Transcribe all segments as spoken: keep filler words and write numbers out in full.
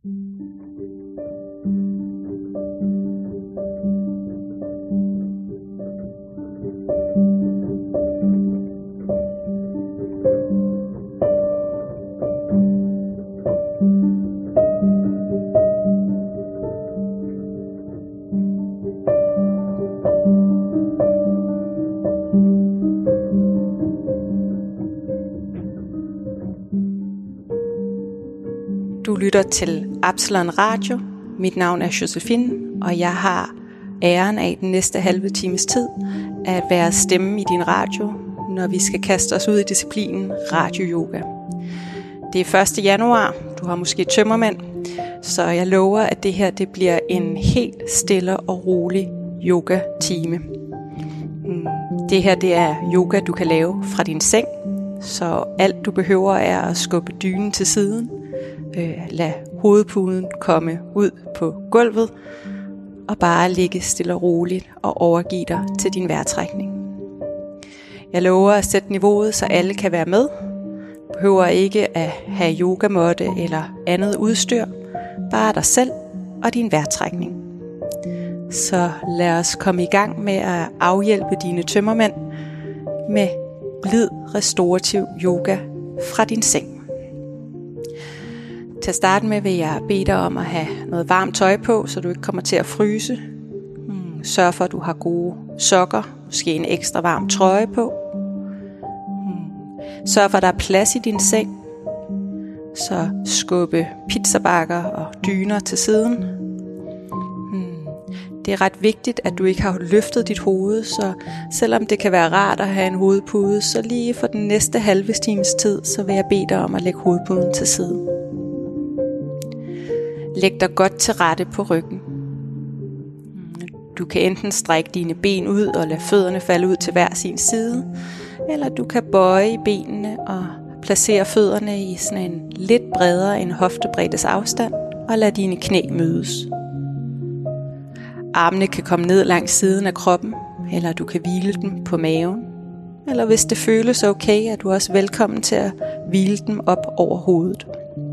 Du lytter til Absalon Radio. Mit navn er Josephine, og jeg har æren af den næste halve times tid at være stemme i din radio, når vi skal kaste os ud i disciplinen radio-yoga. Det er første januar, du har måske tømmermænd, så jeg lover, at det her det bliver en helt stille og rolig yoga-time. Det her det er yoga, du kan lave fra din seng, så alt du behøver er at skubbe dynen til siden. Lad hovedpuden komme ud på gulvet og bare ligge stille og roligt og overgive dig til din vejrtrækning. Jeg lover at sætte niveauet, så alle kan være med. Du behøver ikke at have yogamåtte eller andet udstyr. Bare dig selv og din vejrtrækning. Så lad os komme i gang med at afhjælpe dine tømmermænd med blid restorativ yoga fra din seng. Til at starte med vil jeg bede dig om at have noget varmt tøj på, så du ikke kommer til at fryse. Sørg for, at du har gode sokker, måske en ekstra varm trøje på. Sørg for, at der er plads i din seng. Så skubbe pizzabakker og dyner til siden. Det er ret vigtigt, at du ikke har løftet dit hoved, så selvom det kan være rart at have en hovedpude, så lige for den næste halve times tid, så vil jeg bede dig om at lægge hovedpuden til side. Læg dig godt til rette på ryggen. Du kan enten strække dine ben ud og lade fødderne falde ud til hver sin side, eller du kan bøje i benene og placere fødderne i sådan en lidt bredere end hoftebreddes afstand og lade dine knæ mødes. Armene kan komme ned langs siden af kroppen, eller du kan hvile dem på maven. Eller hvis det føles okay, er du også velkommen til at hvile dem op over hovedet.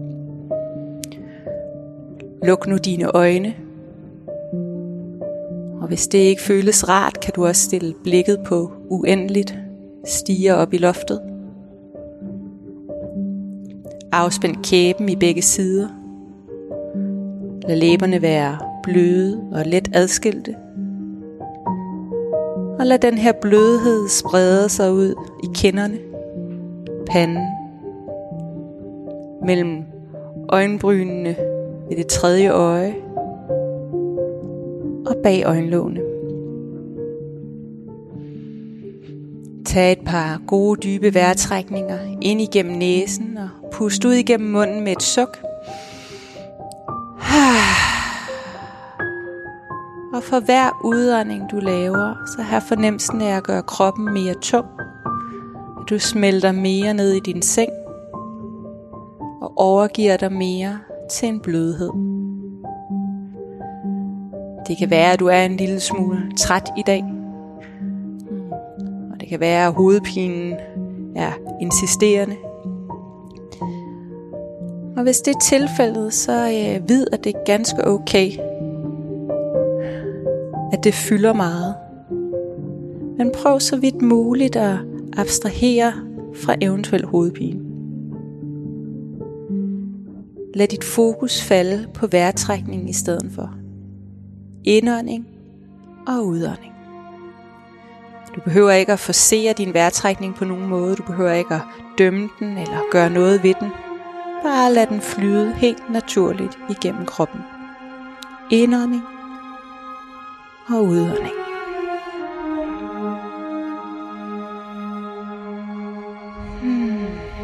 Luk nu dine øjne. Og hvis det ikke føles rart, kan du også stille blikket på uendeligt, stige op i loftet. Afspænd kæben i begge sider. Lad læberne være bløde og let adskilte. Og lad den her blødhed sprede sig ud i kinderne, panden, mellem øjenbrynene ved det tredje øje og bag øjenlågene. Tag et par gode dybe vejrtrækninger ind igennem næsen og pust ud igennem munden med et suk. Og for hver udånding du laver, så har fornemmelsen af at gøre kroppen mere tung. Du smelter mere ned i din seng og overgiver dig mere til en blødhed. Det kan være, at du er en lille smule træt i dag. Og det kan være, at hovedpinen er insisterende. Og hvis det er tilfældet, så øh, vid, at det er ganske okay, at det fylder meget. Men prøv så vidt muligt at abstrahere fra eventuel hovedpine. Lad dit fokus falde på vejrtrækningen i stedet for. Indånding og udånding. Du behøver ikke at forcere din vejrtrækning på nogen måde. Du behøver ikke at dømme den eller gøre noget ved den. Bare lad den flyde helt naturligt igennem kroppen. Indånding og udånding. Hmm.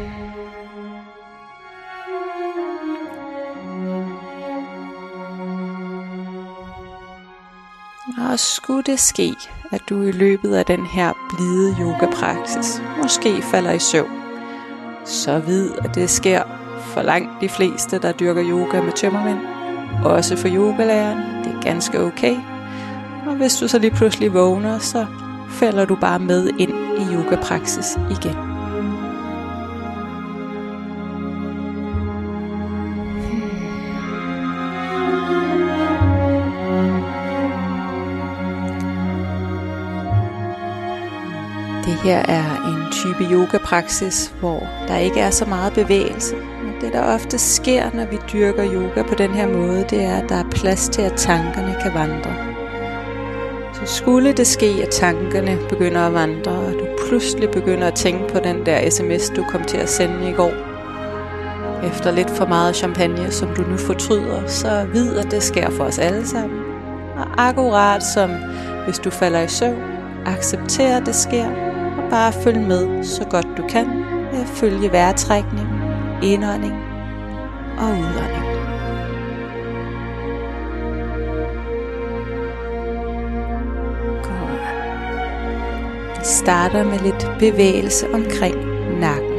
Og skulle det ske, at du i løbet af den her blide yoga-praksis måske falder i søvn, så vid, at det sker for langt de fleste, der dyrker yoga med tømmermænd. Også for yogalæreren, det er ganske okay. Og hvis du så lige pludselig vågner, så falder du bare med ind i yoga-praksis igen. Hmm. her er en type yogapraksis, hvor der ikke er så meget bevægelse. Det, der ofte sker, når vi dyrker yoga på den her måde, det er, at der er plads til, at tankerne kan vandre. Så skulle det ske, at tankerne begynder at vandre, og du pludselig begynder at tænke på den der sms, du kom til at sende i går, efter lidt for meget champagne, som du nu fortryder, så vid, at det sker for os alle sammen. Og akkurat som hvis du falder i søvn, accepter, at det sker, og bare følg med så godt du kan, ved at følge vejrtrækning, indånding og udånding. Godt. Vi starter med lidt bevægelse omkring nakken.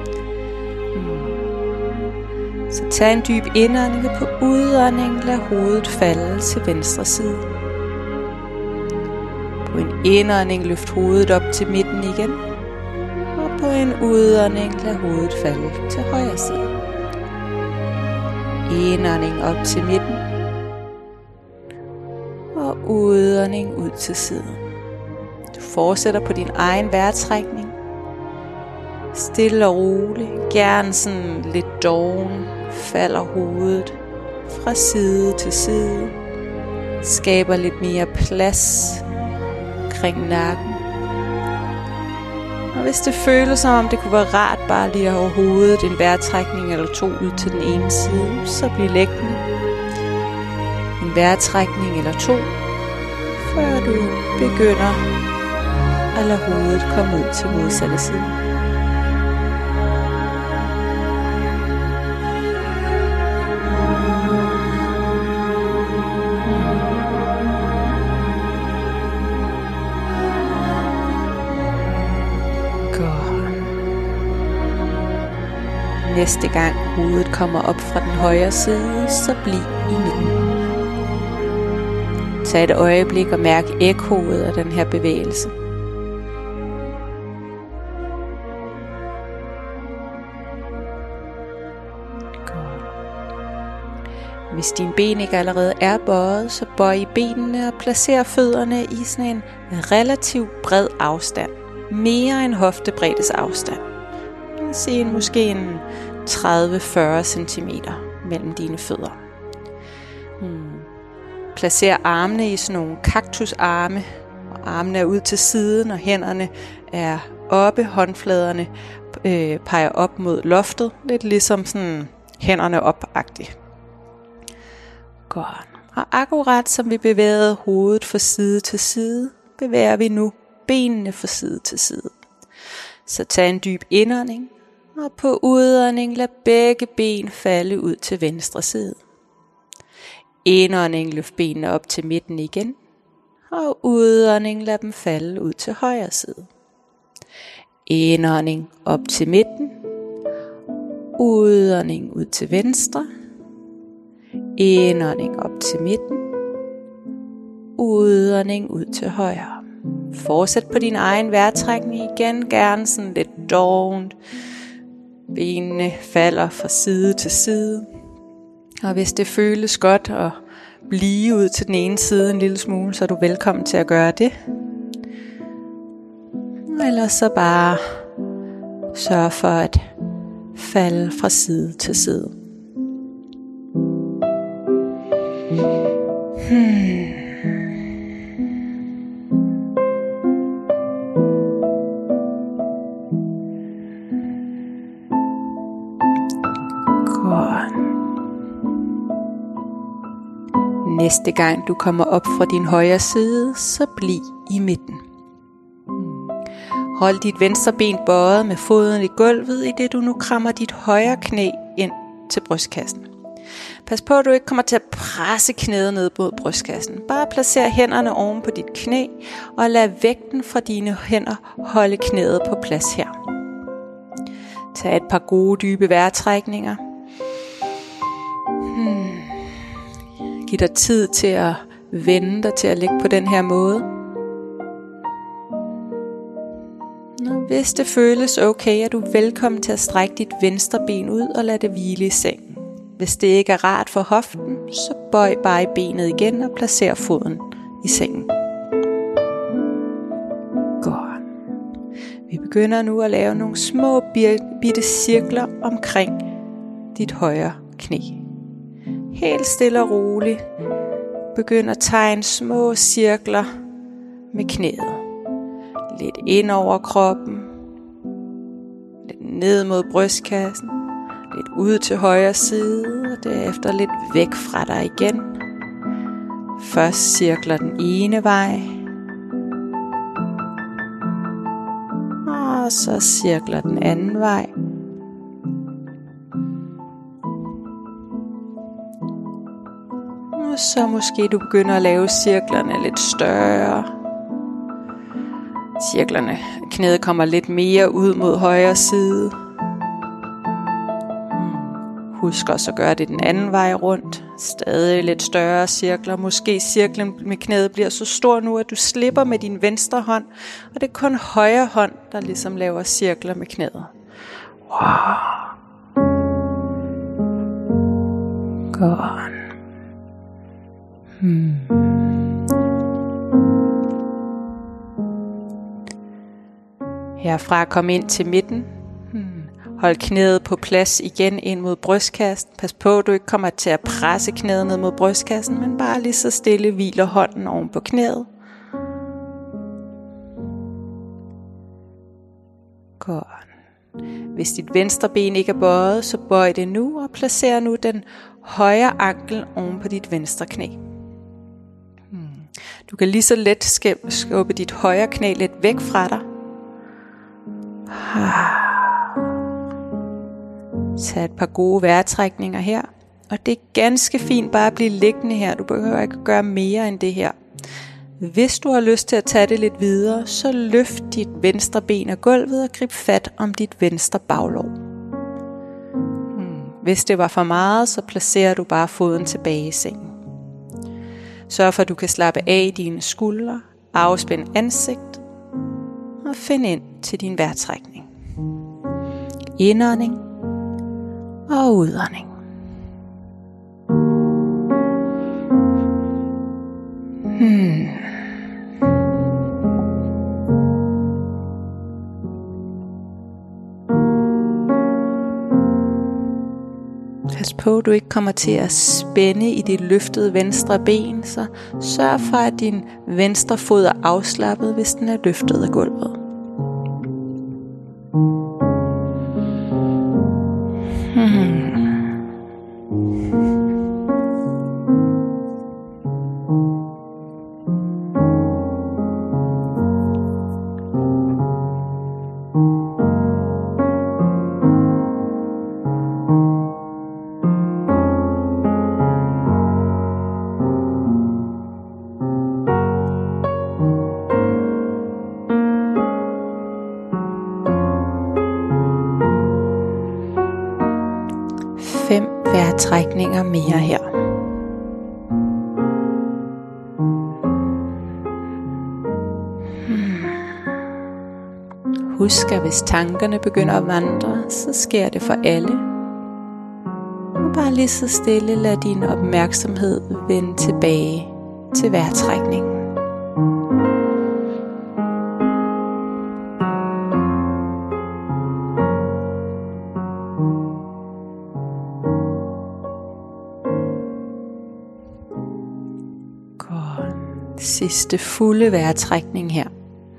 Så tag en dyb indånding, og på udånding lad hovedet falde til venstre side. På en indånding løft hovedet op til midten igen. Og på en udånding lad hovedet falde til højre side. Indånding op til midten. Og udånding ud til siden. Du fortsætter på din egen vejrtrækning. Stille og roligt, gerne sådan lidt doven, falder hovedet fra side til side. Skaber lidt mere plads kring nakken. Og hvis det føles som om det kunne være rart bare lige at have hovedet en vejrtrækning eller to ud til den ene side, så bliv liggende. En vejrtrækning eller to, før du begynder at lade hovedet komme ud til modsatte side. Næste gang hovedet kommer op fra den højre side, så bliv i midten. Tag et øjeblik og mærk ekkoet af den her bevægelse. Godt. Hvis dine ben ikke allerede er bøjet, så bøj i benene og placer fødderne i sådan en relativt bred afstand. Mere end hoftebreddes afstand. Se en, måske en tredive til fyrre centimeter mellem dine fødder. Hmm. Placer armene i sådan nogle kaktusarme. Og armene er ud til siden, og hænderne er oppe. Håndfladerne øh, peger op mod loftet. Lidt ligesom sådan hænderne op-agtigt. Godt. Og akkurat som vi bevæger hovedet fra side til side, bevæger vi nu benene fra side til side. Så tag en dyb indånding. Og på udånding lad begge ben falde ud til venstre side. Indånding løft benene op til midten igen. Og udånding lad dem falde ud til højre side. Indånding op til midten. Udånding ud til venstre. Indånding op til midten. Udånding ud til højre. Fortsæt på din egen vejrtrækning igen. Gerne sådan lidt dovent. Benene falder fra side til side. Og hvis det føles godt at blive ud til den ene side en lille smule, så er du velkommen til at gøre det. Eller så bare sørg for at falde fra side til side. Hmm. Næste gang du kommer op fra din højre side, så bliv i midten. Hold dit venstre ben bøjet med foden i gulvet, i det du nu krammer dit højre knæ ind til brystkassen. Pas på, at du ikke kommer til at presse knæet ned mod brystkassen. Bare placer hænderne oven på dit knæ, og lad vægten fra dine hænder holde knæet på plads her. Tag et par gode dybe vejrtrækninger. Hmm. Giv dig tid til at vende dig til at ligge på den her måde. Nå, hvis det føles okay, er du velkommen til at strække dit venstre ben ud og lade det hvile i sengen. Hvis det ikke er rart for hoften, så bøj bare i benet igen og placer foden i sengen. Godt. Vi begynder nu at lave nogle små bitte cirkler omkring dit højre knæ. Helt stille og roligt. Begynd at tegne små cirkler med knæet. Lidt ind over kroppen. Lidt ned mod brystkassen. Lidt ud til højre side. Og derefter lidt væk fra dig igen. Først cirkler den ene vej. Og så cirkler den anden vej. Og så måske du begynder at lave cirklerne lidt større. Cirklerne, knæet kommer lidt mere ud mod højre side. Husk også at gøre det den anden vej rundt. Stadig lidt større cirkler. Måske cirklen med knæet bliver så stor nu, at du slipper med din venstre hånd. Og det er kun højre hånd, der ligesom laver cirkler med knæet. Wow. Godt. Hmm. Herfra kom ind til midten. Hmm. Hold knæet på plads igen ind mod brystkassen. Pas på, at du ikke kommer til at presse knæet ned mod brystkassen, men bare lige så stille hviler hånden oven på knæet. Godt. Hvis dit venstre ben ikke er bøjet, så bøj det nu og placer nu den højre ankel oven på dit venstre knæ. Hmm. Du kan lige så let skubbe dit højre knæ lidt væk fra dig. Tag et par gode vejrtrækninger her. Og det er ganske fint bare at blive liggende her. Du behøver ikke gøre mere end det her. Hvis du har lyst til at tage det lidt videre, så løft dit venstre ben af gulvet og grib fat om dit venstre baglov. Hvis det var for meget, så placerer du bare foden tilbage i sengen. Sørg for, at du kan slappe af i dine skuldre, afspænde ansigt og find ind til din vejrtrækning. Indånding og udånding. Hmm. Pas på, at du ikke kommer til at spænde i dit løftede venstre ben, så sørg for, at din venstre fod er afslappet, hvis den er løftet af gulvet. Hmm. Fem vejrtrækninger mere her. Hmm. Husk, at hvis tankerne begynder at vandre, så sker det for alle. Og bare lige så stille lad din opmærksomhed vende tilbage til vejrtrækningen. Sidste fulde vejrtrækning her.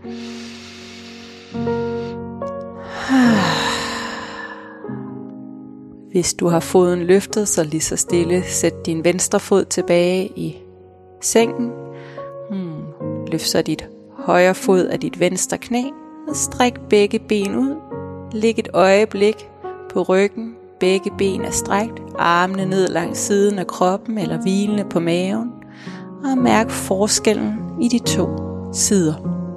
Hvis du har foden løftet, så lige så stille sæt din venstre fod tilbage i sengen. Hmm. Løft så dit højre fod af dit venstre knæ og stræk begge ben ud. Læg et øjeblik på ryggen. Begge ben er strækt. Armene ned langs siden af kroppen eller hvilende på maven. Og mærk forskellen i de to sider.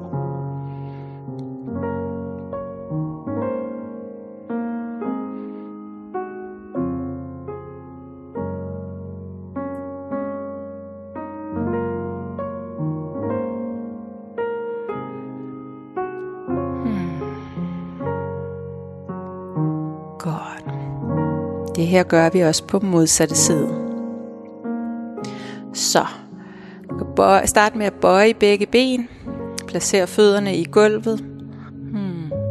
Hmm. Godt. Det her gør vi også på modsatte side. Så. Start med at bøje begge ben. Placer fødderne i gulvet. Hmm.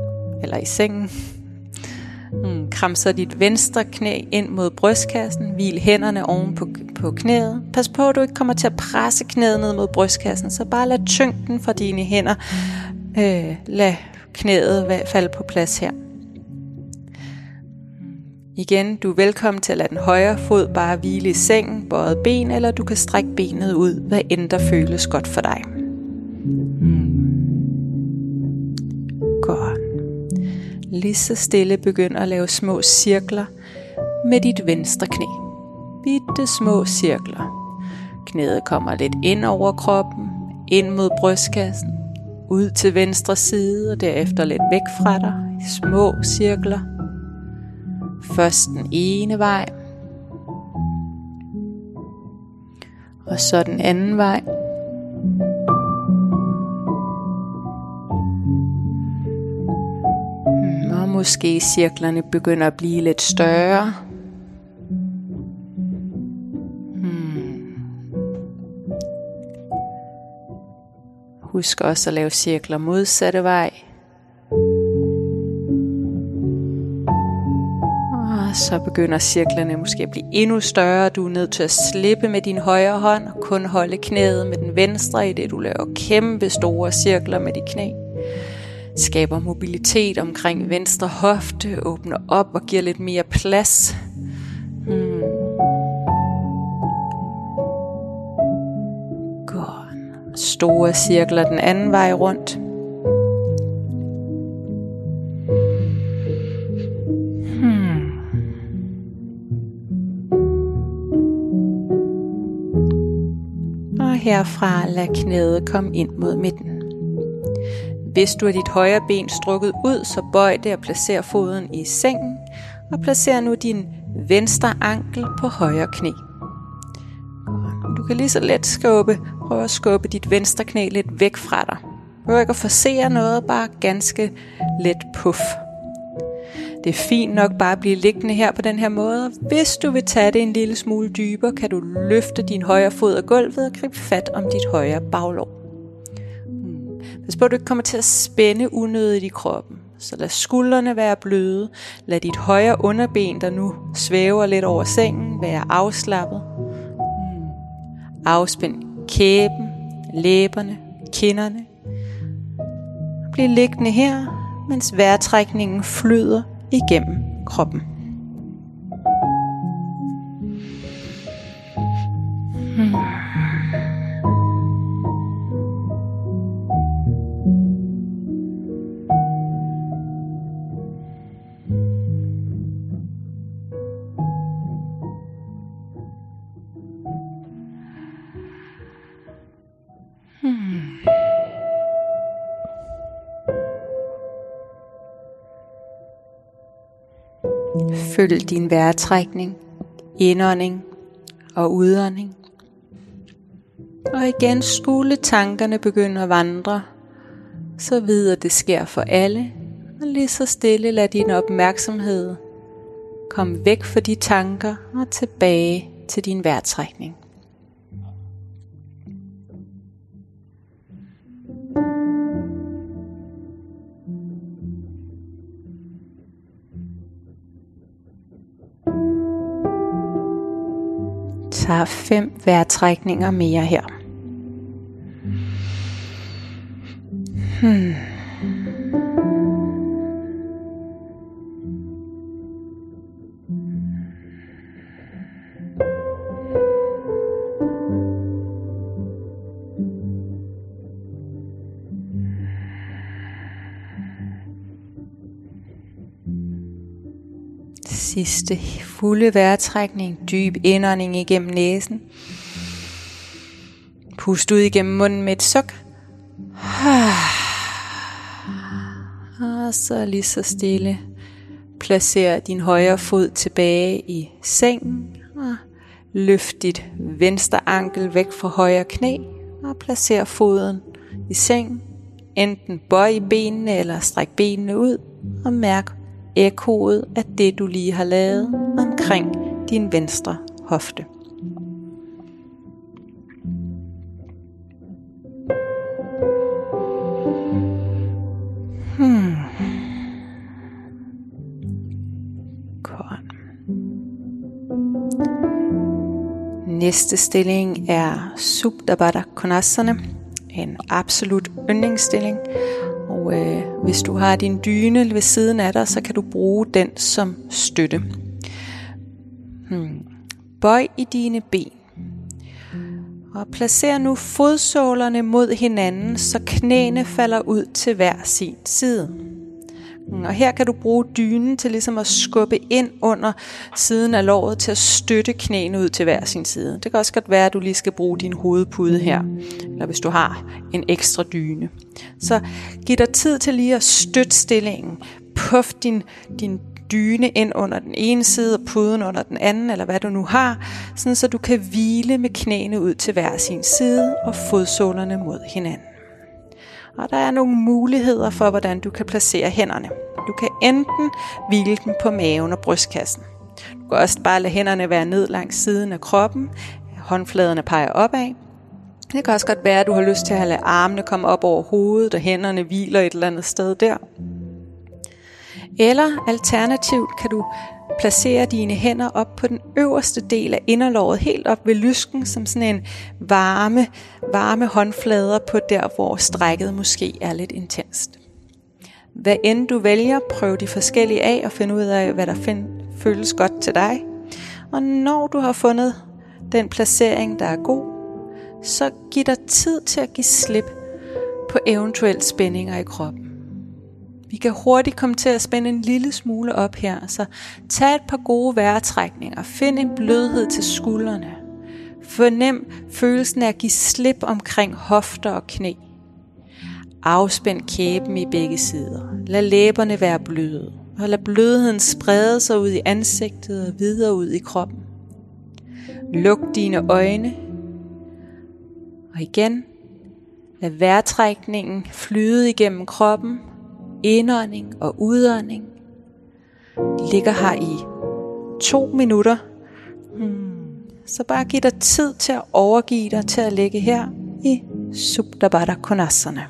eller i sengen. Hmm, kram så dit venstre knæ ind mod brystkassen. Hvil hænderne oven på, på knæet. Pas på, at du ikke kommer til at presse knæet ned mod brystkassen, så bare lad tyngden fra dine hænder. Øh, lad knæet falde på plads her. Igen, du er velkommen til at lade den højre fod bare hvile i sengen, bøjet ben, eller du kan strække benet ud, hvad end der føles godt for dig. Hmm. Godt. Lige så stille begynd at lave små cirkler med dit venstre knæ. Bitte små cirkler. Knæet kommer lidt ind over kroppen, ind mod brystkassen, ud til venstre side og derefter lidt væk fra dig. Små cirkler. Først den ene vej, og så den anden vej. Og måske cirklerne begynder at blive lidt større. Hmm. Husk også at lave cirkler modsatte vej. Og så begynder cirklerne måske at blive endnu større. Du er nødt til at slippe med din højre hånd og kun holde knæet med den venstre, i det du laver kæmpe store cirkler med dit knæ. Skaber mobilitet omkring venstre hofte, åbner op og giver lidt mere plads. Hmm. Godt. Store cirkler den anden vej rundt. Hmm. Og herfra lad knæet komme ind mod midten. Hvis du har dit højre ben strukket ud, så bøj det og placer foden i sengen, og placer nu din venstre ankel på højre knæ. Du kan lige så let skubbe, prøve at skubbe dit venstre knæ lidt væk fra dig. Du behøver ikke at forcere noget, bare ganske let puff. Det er fint nok bare at blive liggende her på den her måde. Hvis du vil tage det en lille smule dybere, kan du løfte din højre fod af gulvet og gribe fat om dit højre baglår. Pas på, at du ikke kommer til at spænde unødigt i kroppen. Så lad skuldrene være bløde. Lad dit højre underben, der nu svæver lidt over sengen, være afslappet. Afspænd kæben, læberne, kinderne. Bliv liggende her, mens vejrtrækningen flyder igennem kroppen. Hmm. Følg din vejrtrækning, indånding og udånding. Og igen skulle tankerne begynde at vandre, så vid at det sker for alle, og lige så stille lad din opmærksomhed komme væk fra de tanker og tilbage til din vejrtrækning. Tag fem vejrtrækninger mere her. Hmm. Sidste fulde vejrtrækning, dyb indånding igennem næsen. Pust ud igennem munden med et suk. Og så lige så stille placer din højre fod tilbage i sengen og løft dit venstre ankel væk fra højre knæ og placer foden i sengen. Enten bøj i benene eller stræk benene ud og mærk ekkoet af det du lige har lavet omkring din venstre hofte. Hmm. Næste stilling er Supta Baddha Konasana, en absolut yndlingsstilling. Og øh, hvis du har din dyne ved siden af dig, så kan du bruge den som støtte. Hmm. Bøj i dine ben. Og placer nu fodsålerne mod hinanden, så knæene falder ud til hver sin side. Og her kan du bruge dynen til ligesom at skubbe ind under siden af låret til at støtte knæene ud til hver sin side. Det kan også godt være, at du lige skal bruge din hovedpude her, eller hvis du har en ekstra dyne. Så giv dig tid til lige at støtte stillingen. Puff din, din dyne ind under den ene side og puden under den anden, eller hvad du nu har, sådan så du kan hvile med knæene ud til hver sin side og fodsålerne mod hinanden. Og der er nogle muligheder for, hvordan du kan placere hænderne. Du kan enten hvile dem på maven og brystkassen. Du kan også bare lade hænderne være ned langs siden af kroppen. Håndfladerne peger opad. Det kan også godt være, at du har lyst til at lade armene komme op over hovedet, og hænderne hviler et eller andet sted der. Eller alternativt kan du placere dine hænder op på den øverste del af inderlåret, helt op ved lysken, som sådan en varme, varme håndflader på der, hvor strækket måske er lidt intenst. Hvad end du vælger, prøv de forskellige af og find ud af, hvad der find, føles godt til dig. Og når du har fundet den placering, der er god, så giv dig tid til at give slip på eventuelle spændinger i kroppen. Vi kan hurtigt komme til at spænde en lille smule op her, så tag et par gode vejrtrækninger. Find en blødhed til skuldrene. Fornem følelsen af at give slip omkring hofter og knæ. Afspænd kæben i begge sider. Lad læberne være bløde, og lad blødheden sprede sig ud i ansigtet og videre ud i kroppen. Luk dine øjne, og igen, lad vejrtrækningen flyde igennem kroppen. Indånding og udånding. Ligger her i to minutter. Hmm. Så bare giv dig tid til at overgive dig til at ligge her i Supta Baddha Konasana.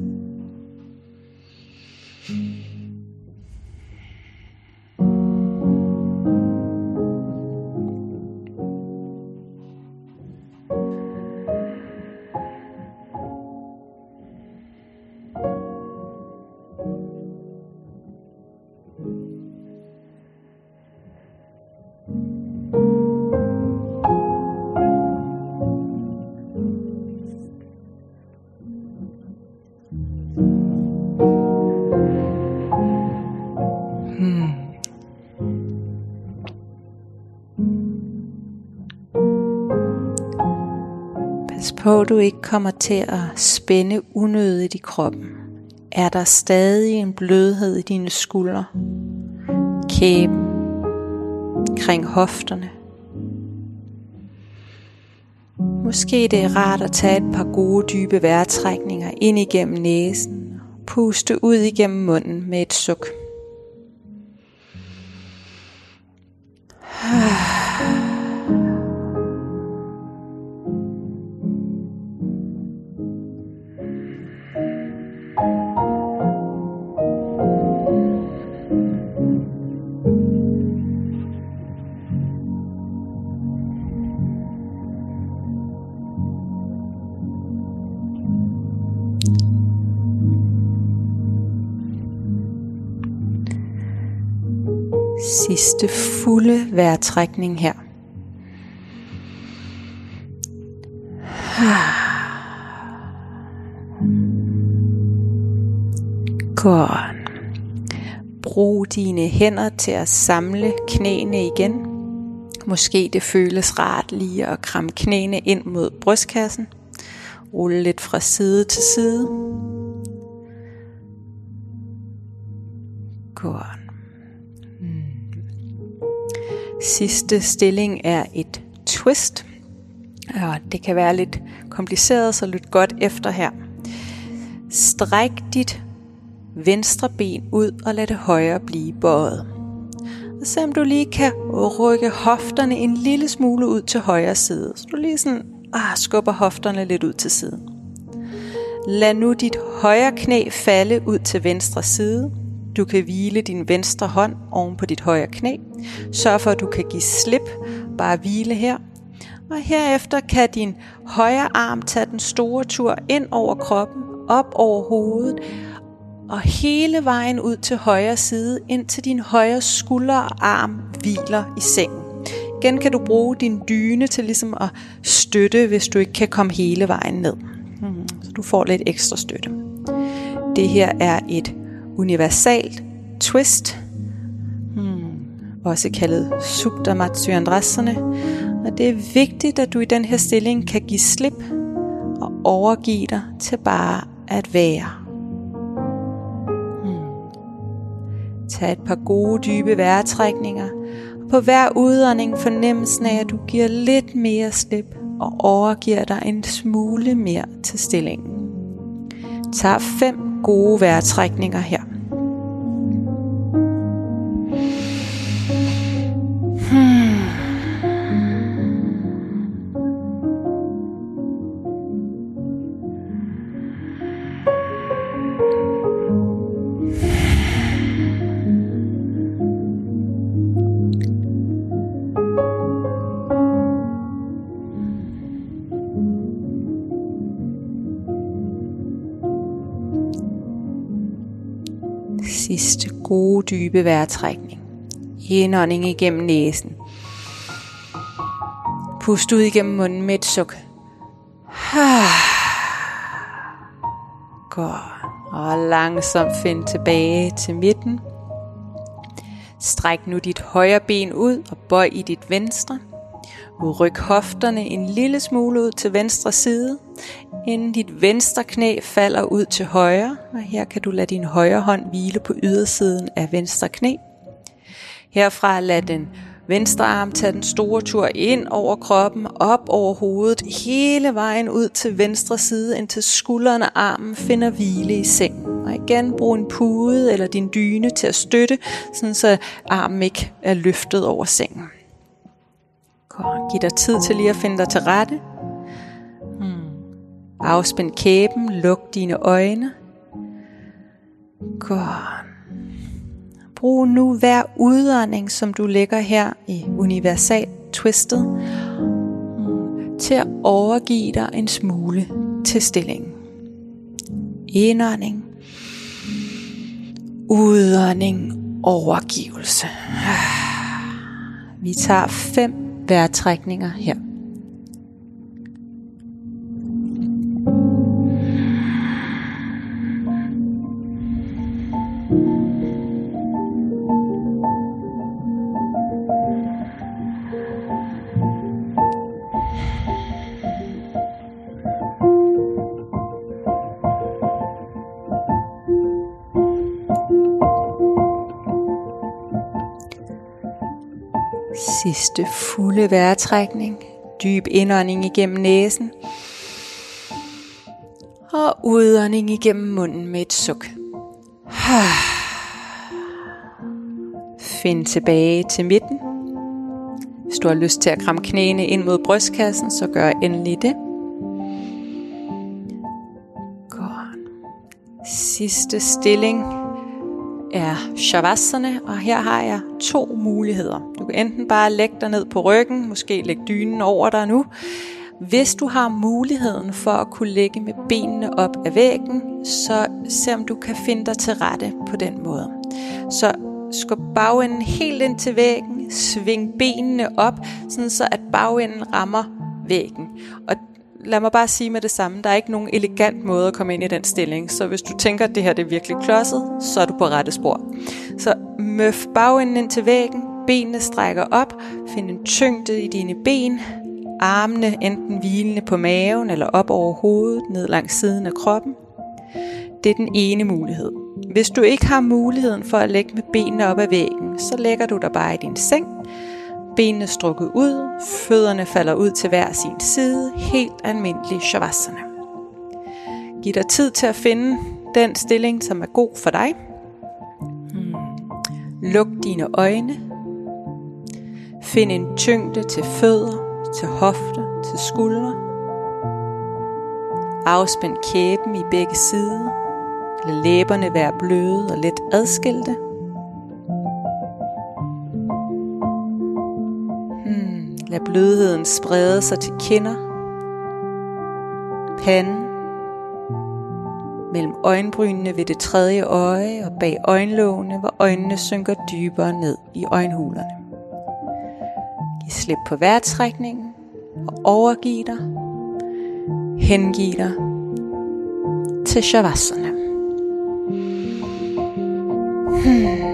Pas på, at du ikke kommer til at spænde unødigt i kroppen. Er der stadig en blødhed i dine skuldre, kæben, kring hofterne? Måske det er rart at tage et par gode dybe vejrtrækninger ind igennem næsen, puste ud igennem munden med et suk. Sidste fulde vejrtrækning her. Godt. Brug dine hænder til at samle knæene igen. Måske det føles rart lige at kramme knæene ind mod brystkassen. Rulle lidt fra side til side. Godt. Sidste stilling er et twist, og det kan være lidt kompliceret, så lyt godt efter her. Stræk dit venstre ben ud og lad det højre blive bøjet. Og se om du lige kan rykke hofterne en lille smule ud til højre side, så du lige sådan ah, skubber hofterne lidt ud til siden. Lad nu dit højre knæ falde ud til venstre side. Du kan hvile din venstre hånd oven på dit højre knæ. Sørg for, at du kan give slip. Bare hvile her. Og herefter kan din højre arm tage den store tur ind over kroppen, op over hovedet, og hele vejen ud til højre side, indtil din højre skulder og arm hviler i sengen. Igen kan du bruge din dyne til ligesom at støtte, hvis du ikke kan komme hele vejen ned. Så du får lidt ekstra støtte. Det her er et universalt twist, også kaldet Supta Matsyendrasana. Og det er vigtigt, at du i den her stilling kan give slip og overgive dig til bare at være. Tag et par gode dybe vejrtrækninger. På hver udånding fornemmelsen af, at du giver lidt mere slip og overgiver dig en smule mere til stillingen. Tag fem gode vejrtrækninger her. Hmm. Sidste gode dybe vejrtrækning. Indånding igennem næsen. Pust ud igennem munden med et suk. Godt. Og langsomt find tilbage til midten. Stræk nu dit højre ben ud og bøj i dit venstre. Ryk hofterne en lille smule ud til venstre side, inden dit venstre knæ falder ud til højre. Og her kan du lade din højre hånd hvile på ydersiden af venstre knæ. Herfra lad den venstre arm tage den store tur ind over kroppen, op over hovedet, hele vejen ud til venstre side, indtil skulderen og armen finder hvile i sengen. Og igen brug en pude eller din dyne til at støtte, sådan så armen ikke er løftet over sengen. Giv dig tid til lige at finde dig til rette. Hmm. Afspænd kæben, luk dine øjne. Godt. Brug nu hver udånding, som du lægger her i universal twistet, hmm, til at overgive dig en smule til stillingen. Indånding. Udånding. Overgivelse. Vi tager fem vejrtrækninger her. Sidste fulde vejrtrækning. Dyb indånding igennem næsen. Og udånding igennem munden med et suk. Find tilbage til midten. Hvis du har lyst til at kramme knæene ind mod brystkassen, så gør endelig det. Godt. Sidste stilling er Shavasana, og her har jeg to muligheder. Du kan enten bare lægge dig ned på ryggen, måske lægge dynen over dig nu. Hvis du har muligheden for at kunne lægge med benene op ad væggen, så se om du kan finde dig til rette på den måde. Så skub bagenden helt ind til væggen, sving benene op, sådan så at bagenden rammer væggen. Og lad mig bare sige med det samme, der er ikke nogen elegant måde at komme ind i den stilling, så hvis du tænker, at det her det er virkelig klodset, så er du på rette spor. Så møf bagenden ind til væggen, benene strækker op, find en tyngde i dine ben, armene enten hvilende på maven eller op over hovedet, ned langs siden af kroppen. Det er den ene mulighed. Hvis du ikke har muligheden for at lægge med benene op ad væggen, så lægger du dig bare i din seng, benene strukket ud, fødderne falder ud til hver sin side, helt almindelig Shavasana. Giv dig tid til at finde den stilling, som er god for dig. Hmm. Luk dine øjne. Find en tyngde til fødder, til hofte, til skuldre. Afspænd kæben i begge sider. Lad læberne være bløde og let adskilte. Hmm. Lad Lad blødheden sprede sig til kinder, panden, mellem øjenbrynene ved det tredje øje og bag øjenlågene, hvor øjnene synker dybere ned i øjenhulerne. Giv slip på vejrtrækningen og overgiv dig, hengiv dig til Shavasana. Hmm.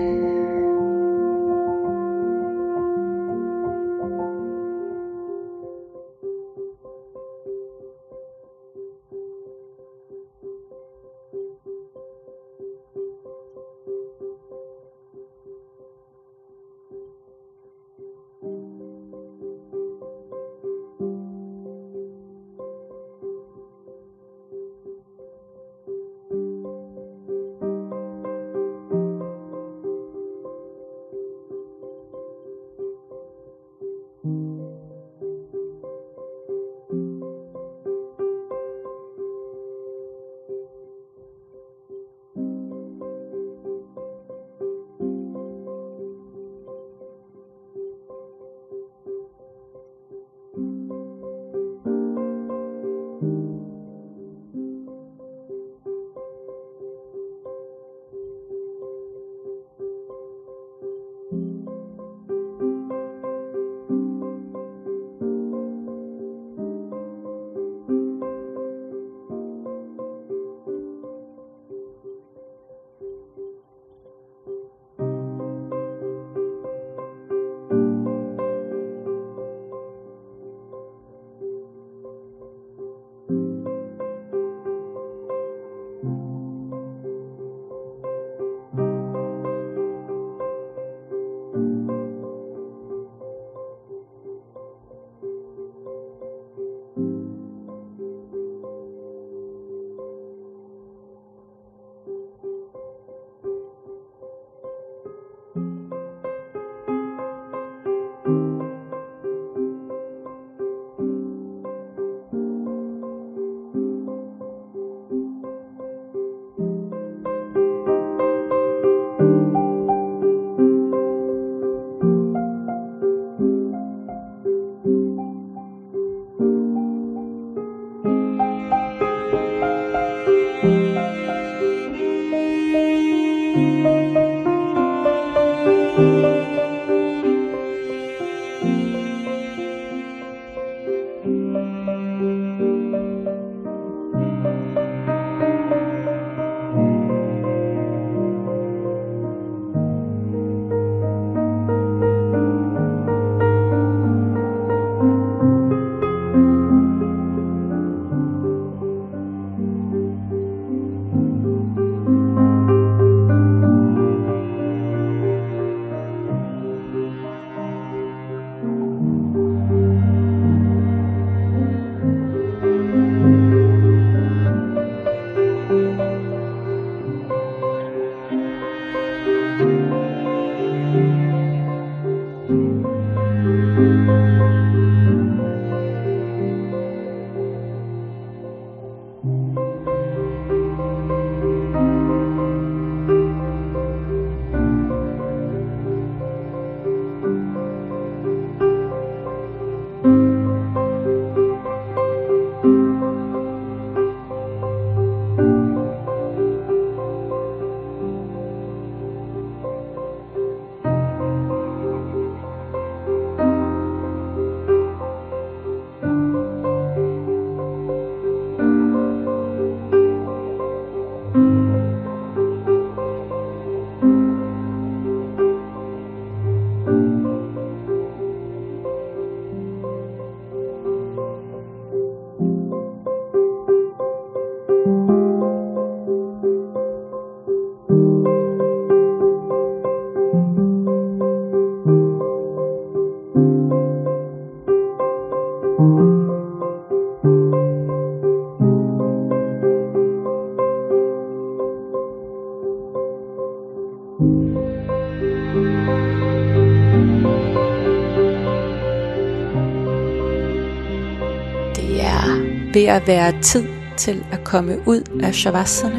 ved at være tid til at komme ud af Shavasana.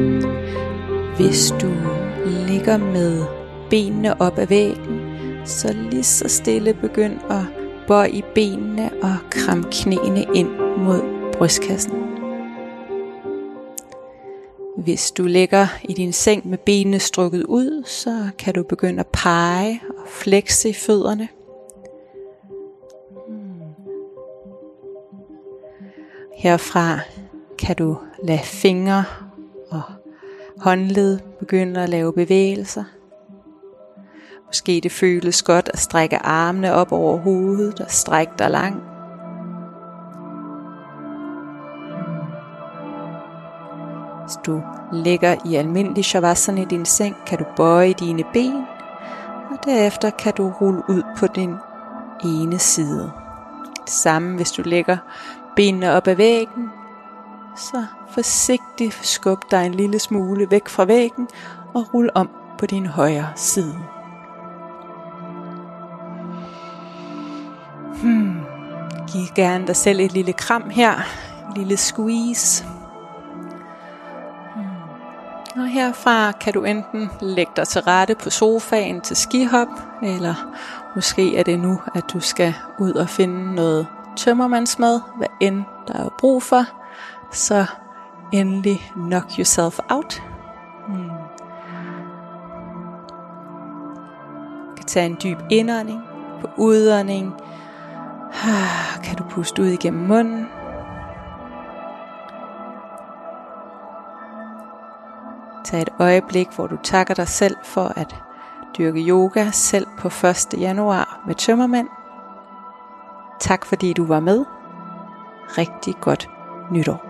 Hvis du ligger med benene op ad væggen, så lige så stille begynd at bøj i benene og kram knæene ind mod brystkassen. Hvis du ligger i din seng med benene strukket ud, så kan du begynde at pege og flekse i fødderne. Herfra kan du lade fingre og håndled begynde at lave bevægelser. Måske det føles godt at strække armene op over hovedet og strække dig langt. Hvis du ligger i almindelig shavasana i din seng, kan du bøje dine ben, og derefter kan du rulle ud på din ene side. Det samme hvis du lægger benene op ad væggen, så forsigtigt skub dig en lille smule væk fra væggen og rul om på din højre side. Hmm. Giv gerne dig selv et lille kram her, en lille squeeze. Hmm. Og herfra kan du enten lægge dig til rette på sofaen til skihop, eller måske er det nu, at du skal ud og finde noget tømmermandsmad, hvad end der er brug for, så endelig knock yourself out. Hmm. Du kan tage en dyb indånding. På udånding kan du puste ud igennem munden. Tag et øjeblik, hvor du takker dig selv for at dyrke yoga selv på første januar med tømmermænd. Tak fordi du var med. Rigtig godt nytår.